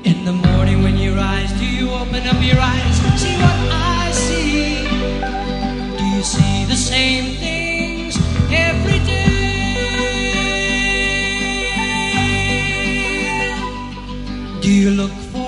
In the morning when you rise, do you open up your eyes, see what I see? Do you see the same things every day? Do you look for